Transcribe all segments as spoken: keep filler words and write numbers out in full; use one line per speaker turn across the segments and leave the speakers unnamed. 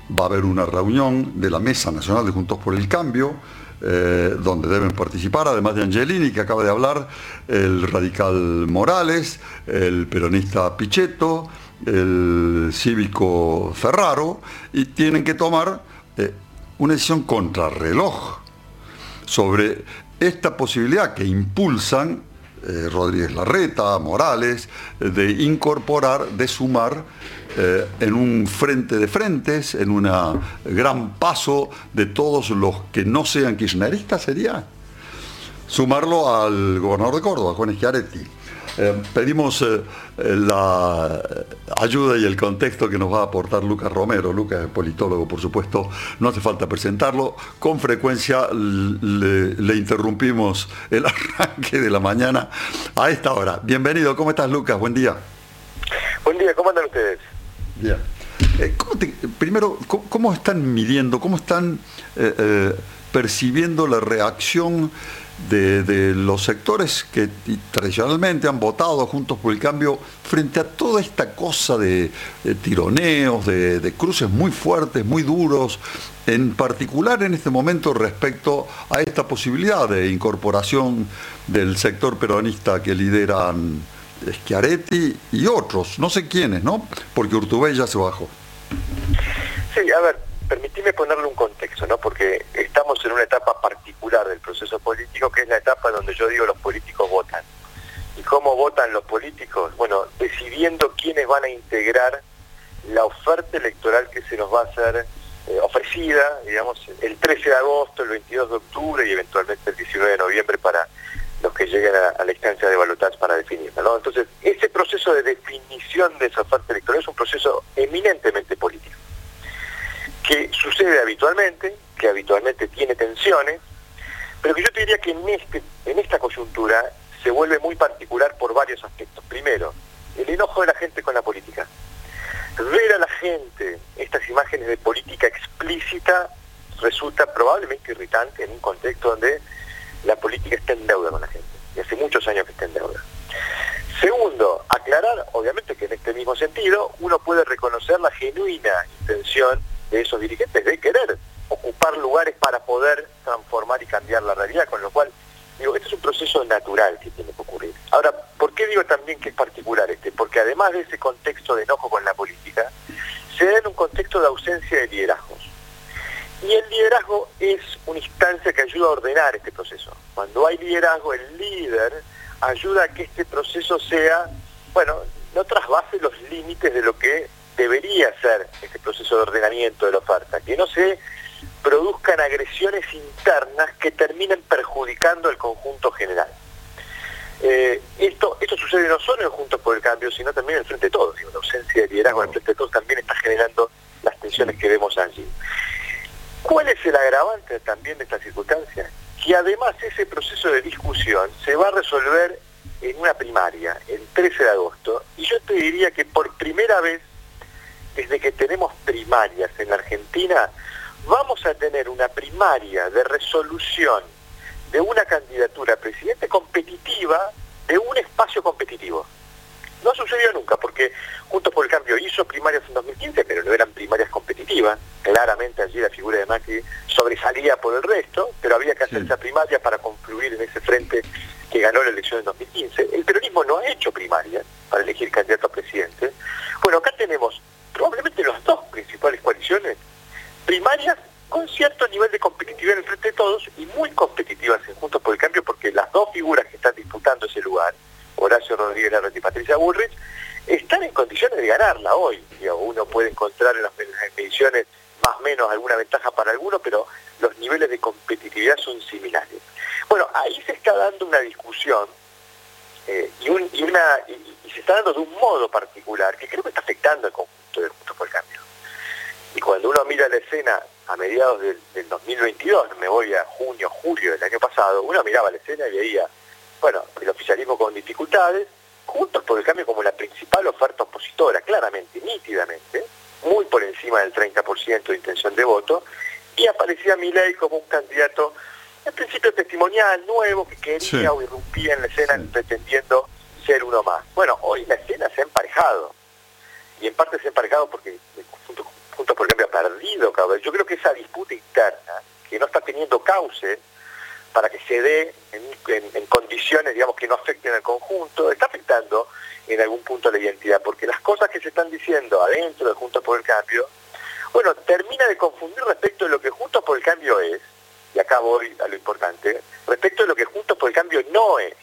va a haber una reunión de la Mesa Nacional de Juntos por el Cambio, eh, donde deben participar, además de Angelini, que acaba de hablar, el radical Morales, el peronista Pichetto, el cívico Ferraro, y tienen que tomar eh, una decisión contrarreloj sobre esta posibilidad que impulsan eh, Rodríguez Larreta, Morales, eh, de incorporar, de sumar eh, en un frente de frentes, en un gran paso de todos los que no sean kirchneristas, sería sumarlo al gobernador de Córdoba, Juan Schiaretti. Eh, pedimos eh, la ayuda y el contexto que nos va a aportar Lucas Romero. Lucas es politólogo, por supuesto, no hace falta presentarlo. Con frecuencia le, le interrumpimos el arranque de la mañana a esta hora. Bienvenido, ¿cómo estás, Lucas? Buen día.
Buen día, ¿cómo andan ustedes?
Bien. Eh, ¿cómo te, primero, ¿cómo, ¿cómo están midiendo, cómo están eh, eh, percibiendo la reacción De, de los sectores que tradicionalmente han votado Juntos por el Cambio frente a toda esta cosa de, de tironeos, de, de cruces muy fuertes, muy duros, en particular en este momento respecto a esta posibilidad de incorporación del sector peronista que lideran Schiaretti y otros, no sé quiénes, ¿no? Porque Urtubey ya se bajó.
Sí, a ver, permitime ponerle un contexto, ¿no? Porque estamos en una etapa particular del proceso político, que es la etapa donde yo digo los políticos votan. ¿Y cómo votan los políticos? Bueno, decidiendo quiénes van a integrar la oferta electoral que se nos va a ser eh, ofrecida, digamos, el trece de agosto, el veintidós de octubre y eventualmente el diecinueve de noviembre para los que lleguen a, a la instancia de balotaje para definirla, ¿no? Entonces, ese proceso de definición de esa oferta electoral es un proceso eminentemente político, que sucede habitualmente, que habitualmente tiene tensiones, pero que yo te diría que en, este, en esta coyuntura se vuelve muy particular por varios aspectos. Primero, el enojo de la gente con la política. Ver a la gente estas imágenes de política explícita resulta probablemente irritante en un contexto donde la política está en deuda con la gente, y hace muchos años que está en deuda. Segundo, aclarar, obviamente que en este mismo sentido, uno puede reconocer la genuina intención de esos dirigentes de querer ocupar lugares para poder transformar y cambiar la realidad, con lo cual, digo, este es un proceso natural que tiene que ocurrir. Ahora, ¿por qué digo también que es particular este? Porque además de ese contexto de enojo con la política, se da en un contexto de ausencia de liderazgos. Y el liderazgo es una instancia que ayuda a ordenar este proceso. Cuando hay liderazgo, el líder ayuda a que este proceso sea, bueno, no trasvase los límites de lo que debería ser este proceso de ordenamiento de la oferta, que no se produzcan agresiones internas que terminen perjudicando el conjunto general. Eh, esto, esto sucede no solo en Juntos por el Cambio, sino también en el Frente de Todos. Digo, la ausencia de liderazgo en el Frente de Todos también está generando las tensiones que vemos allí. ¿Cuál es el agravante también de esta circunstancia? Que además ese proceso de discusión se va a resolver en una primaria, el trece de agosto, y yo te diría que por primera vez desde que tenemos primarias en la Argentina, vamos a tener una primaria de resolución de una candidatura a presidente competitiva de un espacio competitivo. No sucedió nunca, porque Juntos por el Cambio hizo primarias en dos mil quince, pero no eran primarias competitivas. Claramente allí la figura de Macri sobresalía por el resto, pero había que hacer sí. esa primaria para confluir en ese frente que ganó la elección en dos mil quince. El peronismo no ha hecho primarias para elegir candidato a presidente. Bueno, acá tenemos probablemente las dos principales coaliciones, primarias con cierto nivel de competitividad en el Frente de Todos y muy competitivas en Juntos por el Cambio, porque las dos figuras que están disputando ese lugar, Horacio Rodríguez Larreta y Patricia Bullrich, están en condiciones de ganarla hoy. Uno puede encontrar en las mediciones más o menos alguna ventaja para algunos, pero los niveles de competitividad son similares. Bueno, ahí se está dando una discusión eh, y, un, y, una, y, y se está dando de un modo particular que creo que está afectando al conjunto de Juntos por el Cambio. Y cuando uno mira la escena a mediados del, del dos mil veintidós, me voy a junio, julio del año pasado, uno miraba la escena y veía, bueno, el oficialismo con dificultades, Juntos por el Cambio como la principal oferta opositora, claramente, nítidamente, muy por encima del treinta por ciento de intención de voto, y aparecía Milei como un candidato, en principio testimonial, nuevo, que quería sí. o irrumpía en la escena sí. pretendiendo ser uno más. Bueno, hoy la escena se ha emparejado, y en parte se ha emparejado porque Juntos por el Cambio ha perdido cada vez. Yo creo que esa disputa interna, que no está teniendo cauce para que se dé en, en, en condiciones, digamos, que no afecten al conjunto, está afectando en algún punto la identidad, porque las cosas que se están diciendo adentro de Juntos por el Cambio, bueno, termina de confundir respecto de lo que Juntos por el Cambio es, y acá voy a lo importante, respecto de lo que Juntos por el Cambio no es.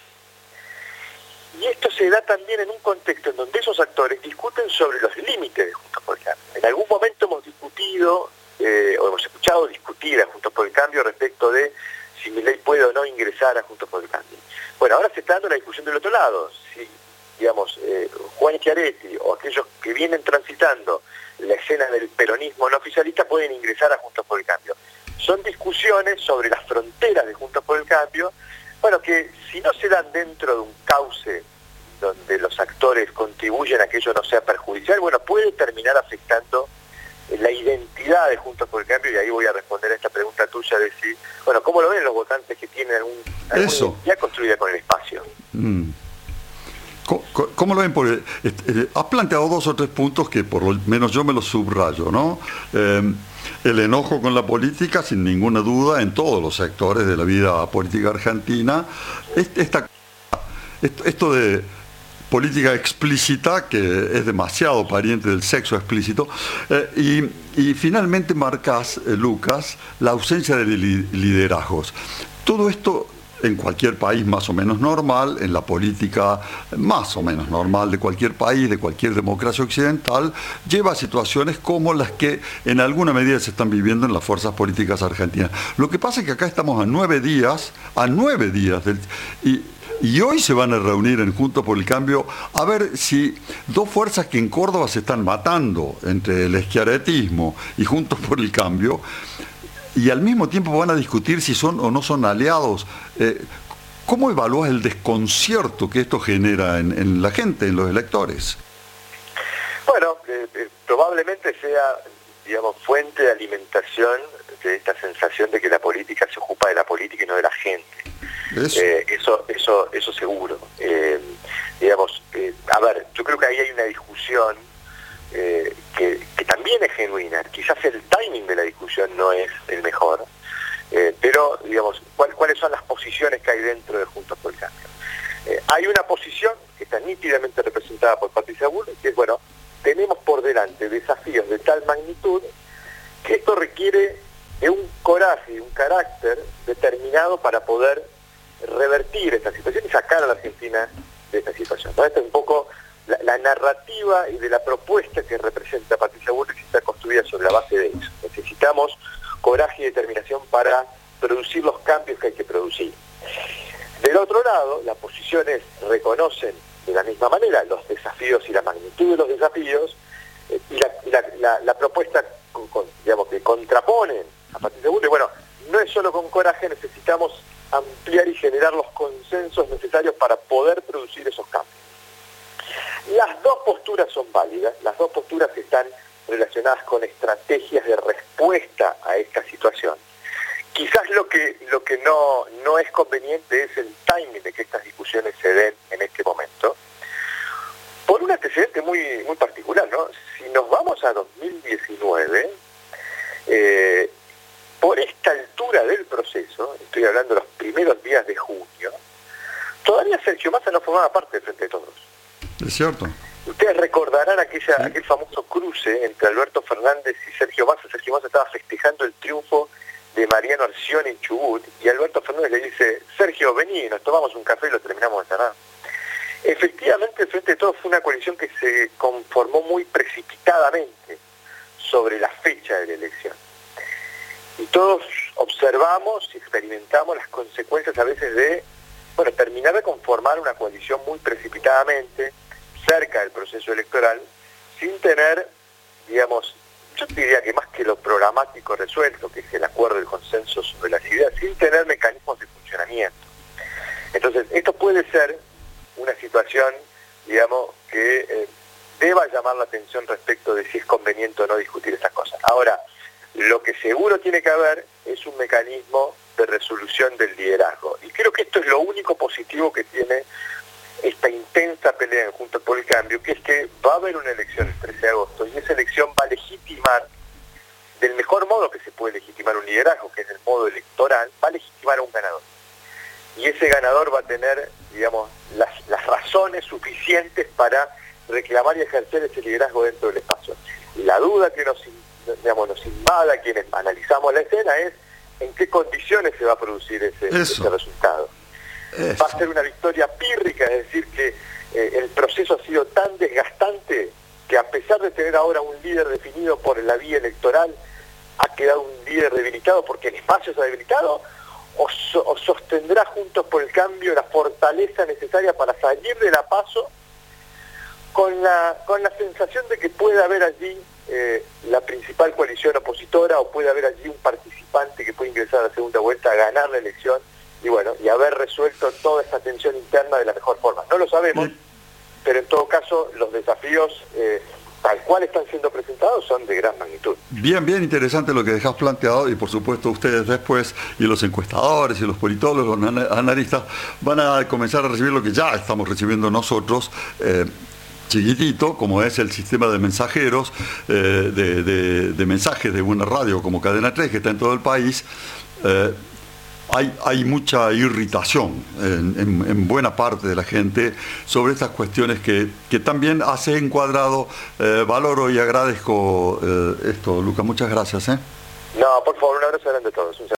Y esto se da también en un contexto en donde esos actores discuten sobre los límites de Juntos por el Cambio. En algún momento hemos discutido, eh, o hemos escuchado discutir a Juntos por el Cambio respecto de si Milei puede o no ingresar a Juntos por el Cambio. Bueno, ahora se está dando la discusión del otro lado. Si, digamos, eh, Juan Schiaretti o aquellos que vienen transitando la escena del peronismo no oficialista pueden ingresar a Juntos por el Cambio. Son discusiones sobre las fronteras de Juntos por el Cambio, bueno, que si no se dan dentro de un cauce donde los actores contribuyen a que ello no sea perjudicial, bueno, puede terminar afectando la identidad de Juntos por el Cambio, y ahí voy a responder a esta pregunta tuya de si, bueno, ¿cómo lo ven los votantes que tienen algún, alguna identidad construida con el espacio?
Mm. ¿Cómo lo ven? Porque eh, has planteado dos o tres puntos que por lo menos yo me los subrayo, ¿no? Eh, el enojo con la política, sin ninguna duda, en todos los sectores de la vida política argentina. Esta, esto de política explícita, que es demasiado pariente del sexo explícito, eh, y, y finalmente marcas, eh, Lucas, la ausencia de li liderazgos. Todo esto en cualquier país más o menos normal, en la política más o menos normal de cualquier país, de cualquier democracia occidental, lleva a situaciones como las que en alguna medida se están viviendo en las fuerzas políticas argentinas. Lo que pasa es que acá estamos a nueve días, a nueve días del... Y, Y hoy se van a reunir en Juntos por el Cambio a ver si dos fuerzas que en Córdoba se están matando, entre el schiarettismo y Juntos por el Cambio, y al mismo tiempo van a discutir si son o no son aliados. Eh, ¿Cómo evalúas el desconcierto que esto genera en, en la gente, en los electores?
Bueno, eh, eh, probablemente sea, digamos, fuente de alimentación de esta sensación de que la política se ocupa de la política y no de la gente. Eso, eh, eso, eso, eso seguro. Eh, digamos, eh, a ver, yo creo que ahí hay una discusión eh, que, que también es genuina. Quizás el timing de la discusión no es el mejor, eh, pero, digamos, ¿cuál, ¿cuáles son las posiciones que hay dentro de Juntos por el Cambio? Eh, hay una posición que está nítidamente representada por Patricia Bullrich, que es, bueno, tenemos por delante desafíos de tal magnitud que esto requiere de un coraje y un carácter determinado para poder revertir esta situación y sacar a la Argentina de esta situación, ¿no? Esta es un poco la, la narrativa y de la propuesta que representa Patricia Bullrich, está construida sobre la base de eso. Necesitamos coraje y determinación para producir los cambios que hay que producir. Del otro lado, las posiciones reconocen de la misma manera los desafíos y la magnitud de los desafíos, eh, y, la, y la, la, la propuesta con, con, digamos, que contraponen a Patricia Bullrich, bueno, no es solo con coraje, necesitamos ampliar y generar los consensos necesarios para poder producir esos cambios. Las dos posturas son válidas, las dos posturas están relacionadas con estrategias de respuesta a esta situación. Quizás lo que, lo que no, no es conveniente es el timing de que estas discusiones se den en este momento, por un antecedente muy, muy particular, ¿no? Si nos vamos a dos mil diecinueve, eh, por esta altura del proceso, estoy hablando de los primeros días de junio, todavía Sergio Massa no formaba parte del Frente de Todos.
Es cierto.
Ustedes recordarán aquella,
sí.
aquel famoso cruce entre Alberto Fernández y Sergio Massa. Sergio Massa estaba festejando el triunfo de Mariano Arcioni en Chubut, y Alberto Fernández le dice: Sergio, vení, nos tomamos un café y lo terminamos de cerrar. Efectivamente, el Frente de Todos fue una coalición que se conformó muy precipitadamente sobre la fecha de la elección. Y todos observamos y experimentamos las consecuencias a veces de, bueno, terminar de conformar una coalición muy precipitadamente, cerca del proceso electoral, sin tener, digamos, yo diría que más que lo programático resuelto, que es el acuerdo, el consenso sobre las ideas, sin tener mecanismos de funcionamiento. Entonces, esto puede ser una situación, digamos, que eh, deba llamar la atención respecto de si es conveniente o no discutir estas cosas. Ahora, lo que seguro tiene que haber es un mecanismo de resolución del liderazgo. Y creo que esto es lo único positivo que tiene esta intensa pelea en Juntos por el Cambio, que es que va a haber una elección el trece de agosto, y esa elección va a legitimar del mejor modo que se puede legitimar un liderazgo, que es el modo electoral, va a legitimar a un ganador. Y ese ganador va a tener, digamos, las, las razones suficientes para reclamar y ejercer ese liderazgo dentro del espacio. La duda que nos, digamos, nos invada a quienes analizamos la escena es en qué condiciones se va a producir ese, ese resultado. Eso. Va a ser una victoria pírrica, es decir, que eh, el proceso ha sido tan desgastante que a pesar de tener ahora un líder definido por la vía electoral, ha quedado un líder debilitado porque el espacio se ha debilitado, o, so, o sostendrá Juntos por el Cambio la fortaleza necesaria para salir de la PASO con la, con la sensación de que puede haber allí eh, la principal coalición opositora, o puede haber allí un participante que puede ingresar a la segunda vuelta a ganar la elección y bueno, y haber resuelto toda esa tensión interna de la mejor forma. No lo sabemos, sí, pero en todo caso los desafíos eh, tal cual están siendo presentados son de gran magnitud.
Bien, bien interesante lo que dejás planteado, y por supuesto ustedes después, y los encuestadores, y los politólogos, los analistas, van a comenzar a recibir lo que ya estamos recibiendo nosotros, eh, chiquitito, como es el sistema de mensajeros, eh, de, de, de mensajes de una radio como Cadena tres, que está en todo el país. eh, Hay, hay mucha irritación en, en, en buena parte de la gente sobre estas cuestiones que, que también hace encuadrado. Eh, valoro y agradezco eh, esto, Lucas. Muchas gracias. ¿eh?
No, por favor, un abrazo grande a todos.